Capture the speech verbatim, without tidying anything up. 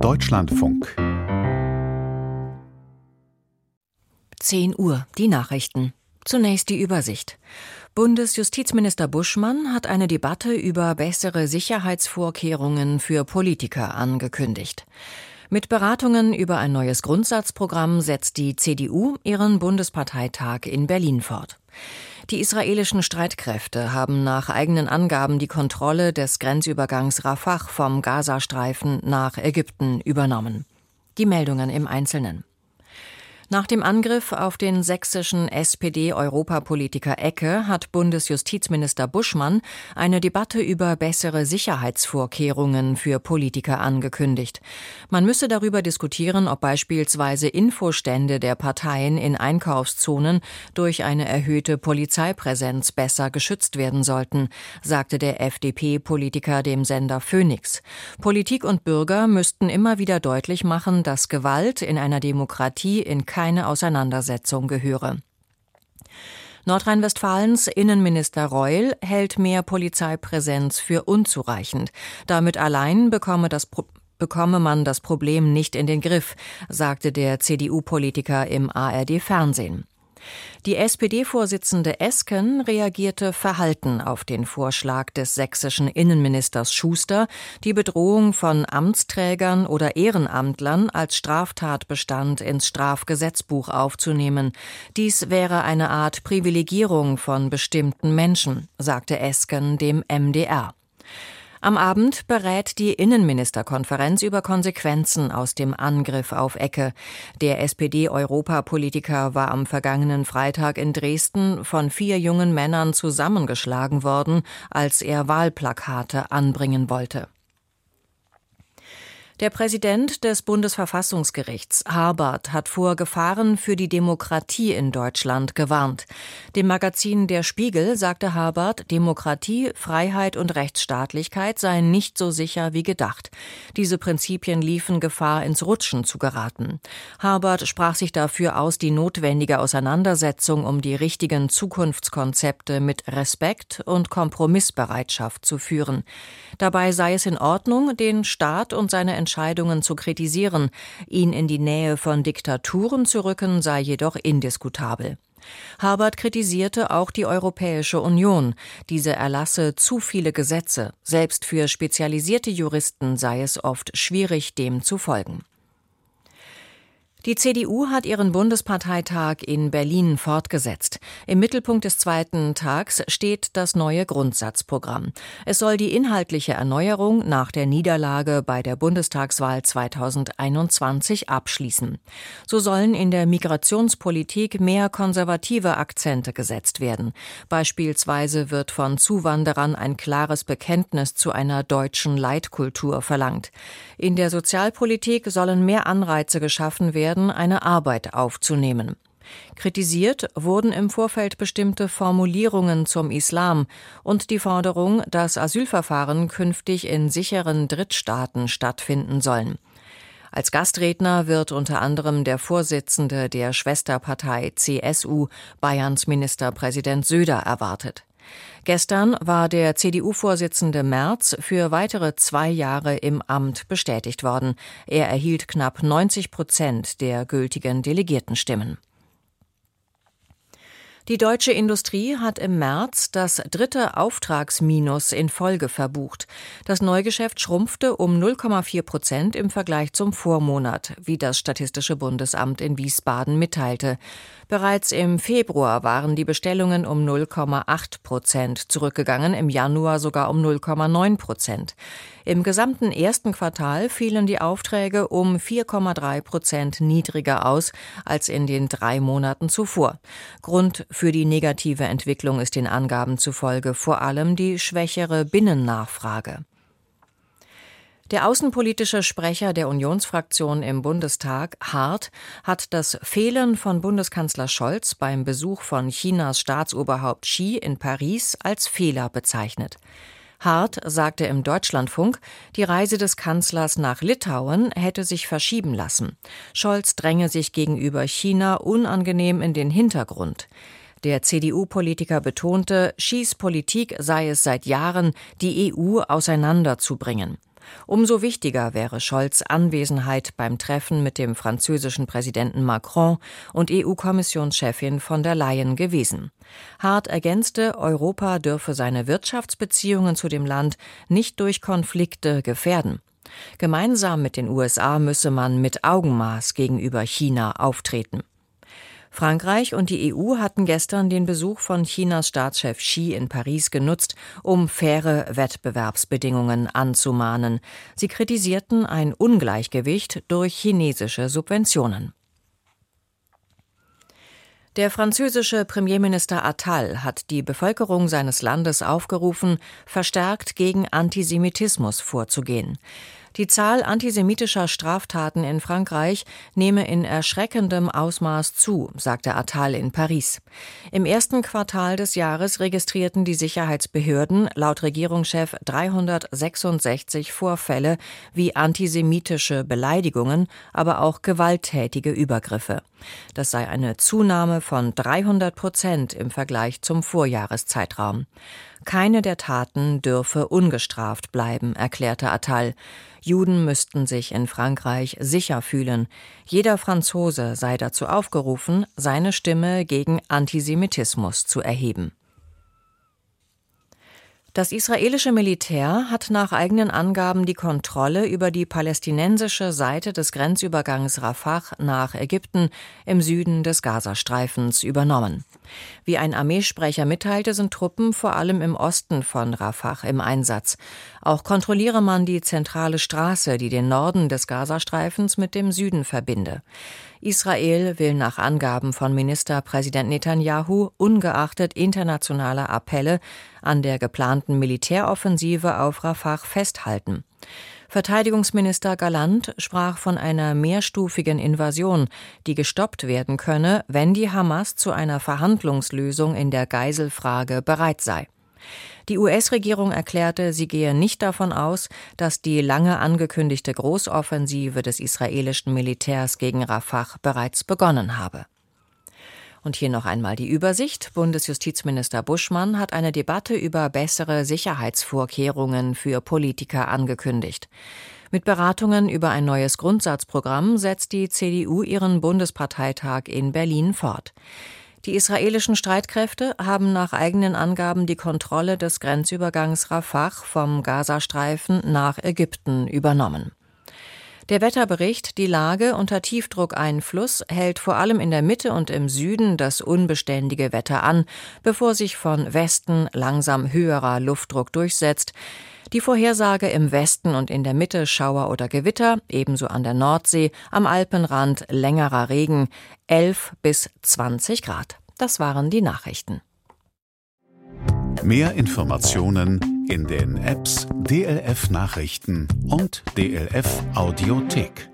Deutschlandfunk. zehn Uhr, die Nachrichten. Zunächst die Übersicht. Bundesjustizminister Buschmann hat eine Debatte über bessere Sicherheitsvorkehrungen für Politiker angekündigt. Mit Beratungen über ein neues Grundsatzprogramm setzt die C D U ihren Bundesparteitag in Berlin fort. Die israelischen Streitkräfte haben nach eigenen Angaben die Kontrolle des Grenzübergangs Rafah vom Gazastreifen nach Ägypten übernommen. Die Meldungen im Einzelnen. Nach dem Angriff auf den sächsischen S P D-Europapolitiker Ecke hat Bundesjustizminister Buschmann eine Debatte über bessere Sicherheitsvorkehrungen für Politiker angekündigt. Man müsse darüber diskutieren, ob beispielsweise Infostände der Parteien in Einkaufszonen durch eine erhöhte Polizeipräsenz besser geschützt werden sollten, sagte der F D P-Politiker dem Sender Phoenix. Politik und Bürger müssten immer wieder deutlich machen, dass Gewalt in einer Demokratie in keine Auseinandersetzung gehöre. Nordrhein-Westfalens Innenminister Reul hält mehr Polizeipräsenz für unzureichend. Damit allein bekomme das Pro- bekomme man das Problem nicht in den Griff, sagte der C D U-Politiker im A R D-Fernsehen. Die S P D-Vorsitzende Esken reagierte verhalten auf den Vorschlag des sächsischen Innenministers Schuster, die Bedrohung von Amtsträgern oder Ehrenamtlern als Straftatbestand ins Strafgesetzbuch aufzunehmen. Dies wäre eine Art Privilegierung von bestimmten Menschen, sagte Esken dem M D R. Am Abend berät die Innenministerkonferenz über Konsequenzen aus dem Angriff auf Ecke. Der S P D-Europapolitiker war am vergangenen Freitag in Dresden von vier jungen Männern zusammengeschlagen worden, als er Wahlplakate anbringen wollte. Der Präsident des Bundesverfassungsgerichts, Habert, hat vor Gefahren für die Demokratie in Deutschland gewarnt. Dem Magazin Der Spiegel sagte Habert, Demokratie, Freiheit und Rechtsstaatlichkeit seien nicht so sicher wie gedacht. Diese Prinzipien liefen Gefahr, ins Rutschen zu geraten. Habert sprach sich dafür aus, die notwendige Auseinandersetzung um die richtigen Zukunftskonzepte mit Respekt und Kompromissbereitschaft zu führen. Dabei sei es in Ordnung, den Staat und seine Entscheidungen zu kritisieren. Ihn in die Nähe von Diktaturen zu rücken, sei jedoch indiskutabel. Habert kritisierte auch die Europäische Union. Diese erlasse zu viele Gesetze. Selbst für spezialisierte Juristen sei es oft schwierig, dem zu folgen. Die C D U hat ihren Bundesparteitag in Berlin fortgesetzt. Im Mittelpunkt des zweiten Tags steht das neue Grundsatzprogramm. Es soll die inhaltliche Erneuerung nach der Niederlage bei der Bundestagswahl zweitausendeinundzwanzig abschließen. So sollen in der Migrationspolitik mehr konservative Akzente gesetzt werden. Beispielsweise wird von Zuwanderern ein klares Bekenntnis zu einer deutschen Leitkultur verlangt. In der Sozialpolitik sollen mehr Anreize geschaffen werden, eine Arbeit aufzunehmen. Kritisiert wurden im Vorfeld bestimmte Formulierungen zum Islam und die Forderung, dass Asylverfahren künftig in sicheren Drittstaaten stattfinden sollen. Als Gastredner wird unter anderem der Vorsitzende der Schwesterpartei C S U, Bayerns Ministerpräsident Söder, erwartet. Gestern war der C D U-Vorsitzende Merz für weitere zwei Jahre im Amt bestätigt worden. Er erhielt knapp neunzig Prozent der gültigen Delegiertenstimmen. Die deutsche Industrie hat im März das dritte Auftragsminus in Folge verbucht. Das Neugeschäft schrumpfte um null Komma vier Prozent im Vergleich zum Vormonat, wie das Statistische Bundesamt in Wiesbaden mitteilte. Bereits im Februar waren die Bestellungen um null Komma acht Prozent zurückgegangen, im Januar sogar um null Komma neun Prozent. Im gesamten ersten Quartal fielen die Aufträge um vier Komma drei Prozent niedriger aus als in den drei Monaten zuvor. Grund für die negative Entwicklung ist den Angaben zufolge vor allem die schwächere Binnennachfrage. Der außenpolitische Sprecher der Unionsfraktion im Bundestag, Hart, hat das Fehlen von Bundeskanzler Scholz beim Besuch von Chinas Staatsoberhaupt Xi in Paris als Fehler bezeichnet. Hart sagte im Deutschlandfunk, die Reise des Kanzlers nach Litauen hätte sich verschieben lassen. Scholz dränge sich gegenüber China unangenehm in den Hintergrund. Der C D U-Politiker betonte, Xis Politik sei es seit Jahren, die E U auseinanderzubringen. Umso wichtiger wäre Scholz' Anwesenheit beim Treffen mit dem französischen Präsidenten Macron und E U-Kommissionschefin von der Leyen gewesen. Hart ergänzte, Europa dürfe seine Wirtschaftsbeziehungen zu dem Land nicht durch Konflikte gefährden. Gemeinsam mit den U S A müsse man mit Augenmaß gegenüber China auftreten. Frankreich und die E U hatten gestern den Besuch von Chinas Staatschef Xi in Paris genutzt, um faire Wettbewerbsbedingungen anzumahnen. Sie kritisierten ein Ungleichgewicht durch chinesische Subventionen. Der französische Premierminister Attal hat die Bevölkerung seines Landes aufgerufen, verstärkt gegen Antisemitismus vorzugehen. Die Zahl antisemitischer Straftaten in Frankreich nehme in erschreckendem Ausmaß zu, sagte Attal in Paris. Im ersten Quartal des Jahres registrierten die Sicherheitsbehörden laut Regierungschef dreihundertsechsundsechzig Vorfälle wie antisemitische Beleidigungen, aber auch gewalttätige Übergriffe. Das sei eine Zunahme von dreihundert Prozent im Vergleich zum Vorjahreszeitraum. Keine der Taten dürfe ungestraft bleiben, erklärte Attal. Juden müssten sich in Frankreich sicher fühlen. Jeder Franzose sei dazu aufgerufen, seine Stimme gegen Antisemitismus zu erheben. Das israelische Militär hat nach eigenen Angaben die Kontrolle über die palästinensische Seite des Grenzübergangs Rafah nach Ägypten im Süden des Gazastreifens übernommen. Wie ein Armeesprecher mitteilte, sind Truppen vor allem im Osten von Rafah im Einsatz. Auch kontrolliere man die zentrale Straße, die den Norden des Gazastreifens mit dem Süden verbinde. Israel will nach Angaben von Ministerpräsident Netanyahu ungeachtet internationaler Appelle an der geplanten Militäroffensive auf Rafah festhalten. Verteidigungsminister Galland sprach von einer mehrstufigen Invasion, die gestoppt werden könne, wenn die Hamas zu einer Verhandlungslösung in der Geiselfrage bereit sei. Die U S-Regierung erklärte, sie gehe nicht davon aus, dass die lange angekündigte Großoffensive des israelischen Militärs gegen Rafah bereits begonnen habe. Und hier noch einmal die Übersicht. Bundesjustizminister Buschmann hat eine Debatte über bessere Sicherheitsvorkehrungen für Politiker angekündigt. Mit Beratungen über ein neues Grundsatzprogramm setzt die C D U ihren Bundesparteitag in Berlin fort. Die israelischen Streitkräfte haben nach eigenen Angaben die Kontrolle des Grenzübergangs Rafah vom Gazastreifen nach Ägypten übernommen. Der Wetterbericht, die Lage unter Tiefdruckeinfluss, hält vor allem in der Mitte und im Süden das unbeständige Wetter an, bevor sich von Westen langsam höherer Luftdruck durchsetzt. Die Vorhersage im Westen und in der Mitte Schauer oder Gewitter, ebenso an der Nordsee, am Alpenrand längerer Regen, elf bis zwanzig Grad. Das waren die Nachrichten. Mehr Informationen in den Apps D L F Nachrichten und D L F Audiothek.